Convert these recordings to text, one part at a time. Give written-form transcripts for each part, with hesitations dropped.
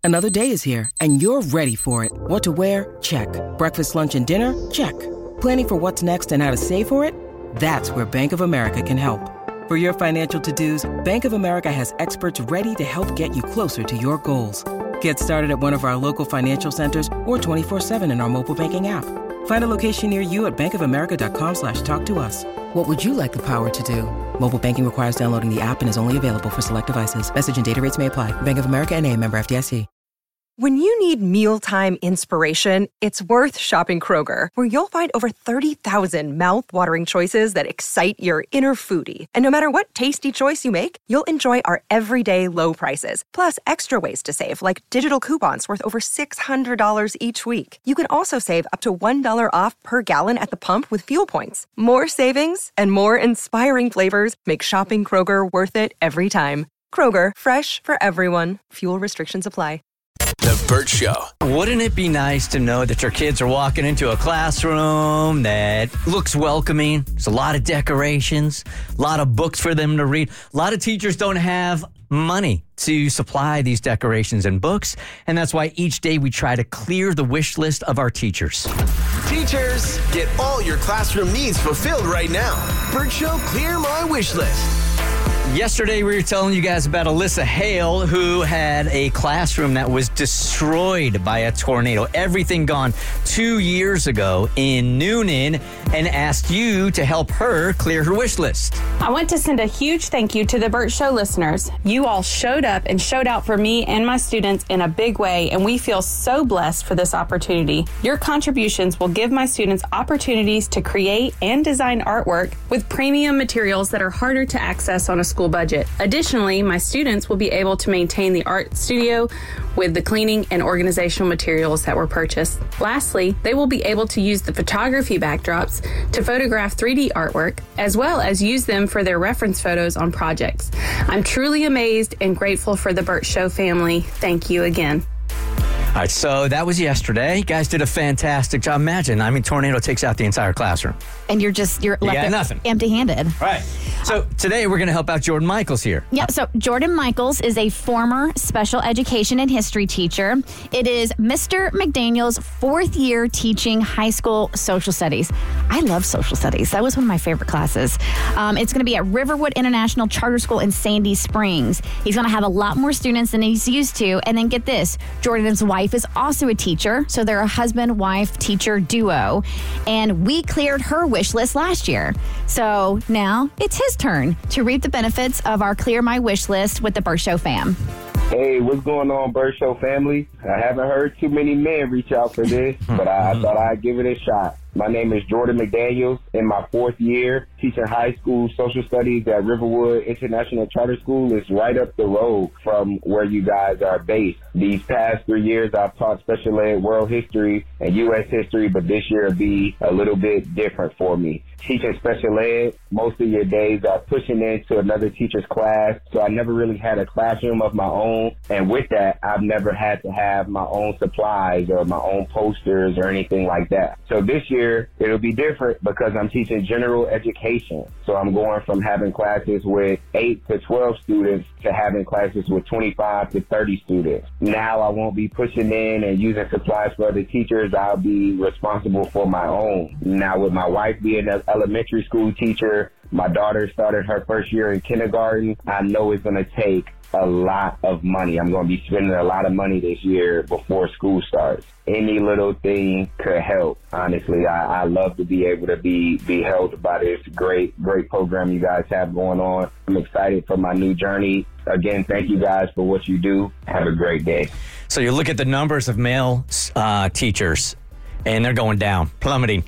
Another day is here, and you're ready for it. What to wear? Check. Breakfast, lunch, and dinner? Check. Planning for what's next and how to save for it? That's where Bank of America can help. For your financial to-dos, Bank of America has experts ready to help get you closer to your goals. Get started at one of our local financial centers or 24/7 in our mobile banking app. Find a location near you at bankofamerica.com/talktous. What would you like the power to do? Mobile banking requires downloading the app and is only available for select devices. Message and data rates may apply. Bank of America N.A., member FDIC. When you need mealtime inspiration, it's worth shopping Kroger, where you'll find over 30,000 mouth-watering choices that excite your inner foodie. And no matter what tasty choice you make, you'll enjoy our everyday low prices, plus extra ways to save, like digital coupons worth over $600 each week. You can also save up to $1 off per gallon at the pump with fuel points. More savings and more inspiring flavors make shopping Kroger worth it every time. Kroger, fresh for everyone. Fuel restrictions apply. The Bert Show. Wouldn't it be nice to know that your kids are walking into a classroom that looks welcoming? There's a lot of decorations, a lot of books for them to read. A lot of teachers don't have money to supply these decorations and books, and that's why each day we try to clear the wish list of our teachers. Teachers, get all your classroom needs fulfilled right now. Bert Show, clear my wish list. Yesterday, we were telling you guys about Alyssa Hale, who had a classroom that was destroyed by a tornado. Everything gone 2 years ago in Noonan, and asked you to help her clear her wish list. I want to send a huge thank you to the Bert Show listeners. You all showed up and showed out for me and my students in a big way, and we feel so blessed for this opportunity. Your contributions will give my students opportunities to create and design artwork with premium materials that are harder to access on a school budget. Additionally, my students will be able to maintain the art studio with the cleaning and organizational materials that were purchased. Lastly, they will be able to use the photography backdrops to photograph 3D artwork, as well as use them for their reference photos on projects. I'm truly amazed and grateful for the Bert Show family. Thank you again. All right, so that was yesterday. You guys did a fantastic job. Imagine, tornado takes out the entire classroom. And you're left nothing. Empty-handed. Right. So today we're going to help out Jordan Michaels here. Yeah, so Jordan Michaels is a former special education and history teacher. It is Mr. McDaniel's 4th year teaching high school social studies. I love social studies. That was one of my favorite classes. It's going to be at Riverwood International Charter School in Sandy Springs. He's going to have a lot more students than he's used to. And then get this, Jordan's wife is also a teacher, so they're a husband-wife teacher duo. And we cleared her wish list last year. So now it's his turn to reap the benefits of our Clear My Wish List with the Bert Show fam. Hey, what's going on, Bert Show family? I haven't heard too many men reach out for this, but I thought I'd give it a shot. My name is Jordan McDaniels. In my 4th year teaching high school social studies at Riverwood International Charter School. Is right up the road from where you guys are based. These past 3 years, I've taught special ed, world history, and U.S. history, but this year will be a little bit different for me. Teaching special ed, most of your days are pushing into another teacher's class, so I never really had a classroom of my own. And with that, I've never had to have my own supplies or my own posters or anything like that. So this year, it'll be different because I'm teaching general education. So I'm going from having classes with 8 to 12 students to having classes with 25 to 30 students. Now I won't be pushing in and using supplies for other teachers. I'll be responsible for my own. Now with my wife being an elementary school teacher, my daughter started her 1st year in kindergarten, I know it's going to take a lot of money. I'm going to be spending a lot of money this year before school starts. Any little thing could help. Honestly, I love to be able to be helped by this great program you guys have going on. I'm excited for my new journey. Again, thank you guys for what you do. Have a great day. So you look at the numbers of male teachers, and they're going down, plummeting.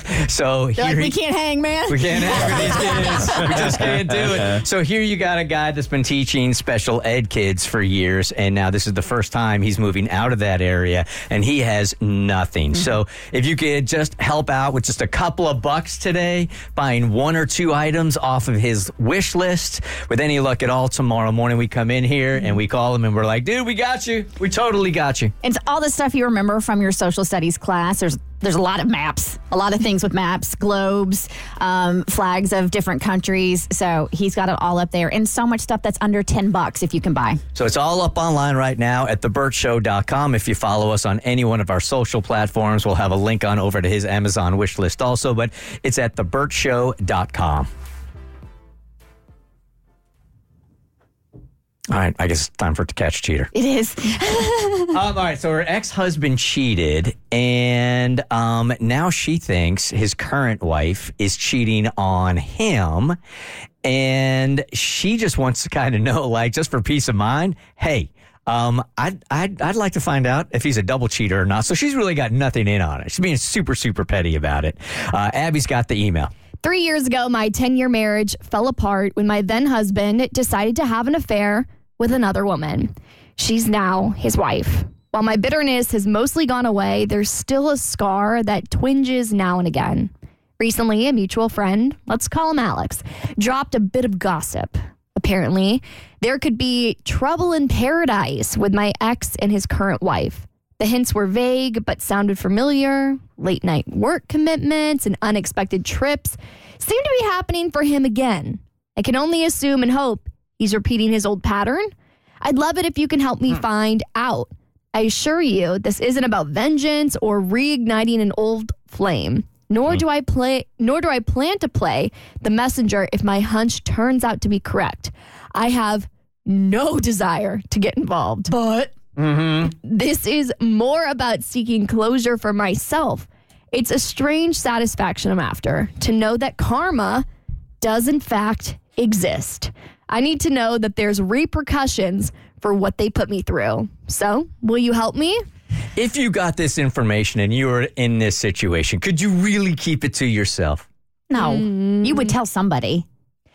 So They're like, we can't hang, man. We can't hang with these kids. We just can't do it. So here you got a guy that's been teaching special ed kids for years, and now this is the first time he's moving out of that area, and he has nothing. Mm-hmm. So if you could just help out with just a couple of bucks today, buying 1 or 2 items off of his wish list, with any luck at all, tomorrow morning we come in here and we call him and we're like, dude, we got you. We totally got you. It's all the stuff you remember from your social studies class there's a lot of maps, a lot of things with maps, globes, flags of different countries. So he's got it all up there, and so much stuff that's under $10 if you can buy. So it's all up online right now at thebirdshow.com. If you follow us on any one of our social platforms, we'll have a link on over to his Amazon wish list also, but it's at thebirdshow.com. All right, I guess it's time for it to catch a cheater. It is. All right, so her ex-husband cheated, and now she thinks his current wife is cheating on him, and she just wants to kind of know, like, just for peace of mind, hey, I'd like to find out if he's a double cheater or not. So she's really got nothing in on it. She's being super, super petty about it. Abby's got the email. 3 years ago, my 10-year marriage fell apart when my then husband decided to have an affair with another woman. She's now his wife. While my bitterness has mostly gone away, there's still a scar that twinges now and again. Recently, a mutual friend, let's call him Alex, dropped a bit of gossip. Apparently, there could be trouble in paradise with my ex and his current wife. The hints were vague but sounded familiar. Late night work commitments and unexpected trips seem to be happening for him again. I can only assume and hope he's repeating his old pattern. I'd love it if you can help me find out. I assure you, this isn't about vengeance or reigniting an old flame. Nor do I plan to play the messenger if my hunch turns out to be correct. I have no desire to get involved. But this is more about seeking closure for myself. It's a strange satisfaction I'm after, to know that karma does in fact exist. I need to know that there's repercussions for what they put me through. So, will you help me? If you got this information and you were in this situation, could you really keep it to yourself? No, you would tell somebody.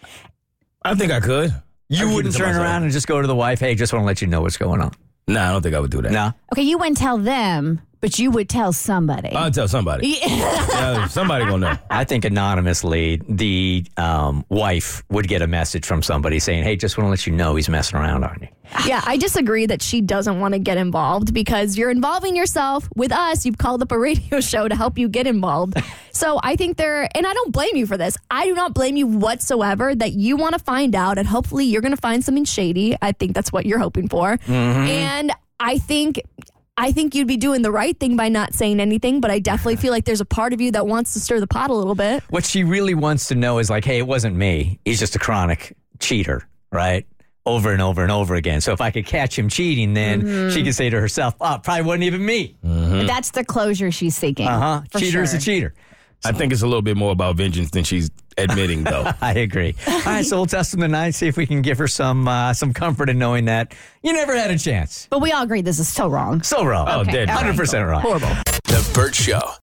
I think I could. You wouldn't turn around and just go to the wife, hey, just want to let you know what's going on. Nah, I don't think I would do that. No? Okay, you wouldn't tell them, but you would tell somebody. I'll tell somebody. Yeah, somebody gonna know. I think anonymously, the wife would get a message from somebody saying, hey, just want to let you know he's messing around on you. Yeah, I disagree that she doesn't want to get involved because you're involving yourself with us. You've called up a radio show to help you get involved. So I think and I don't blame you for this. I do not blame you whatsoever that you want to find out, and hopefully you're going to find something shady. I think that's what you're hoping for. And I think you'd be doing the right thing by not saying anything, but I definitely feel like there's a part of you that wants to stir the pot a little bit. What she really wants to know is like, hey, it wasn't me. He's just a chronic cheater, right? Over and over and over again. So if I could catch him cheating, then she could say to herself, oh, it probably wasn't even me. That's the closure she's seeking. Cheater's a cheater. I think it's a little bit more about vengeance than she's admitting, though. I agree. All right, so we'll test them tonight, see if we can give her some comfort in knowing that you never had a chance. But we all agree this is so wrong. So wrong. Oh, dead. 100% wrong. Horrible. The Burt Show.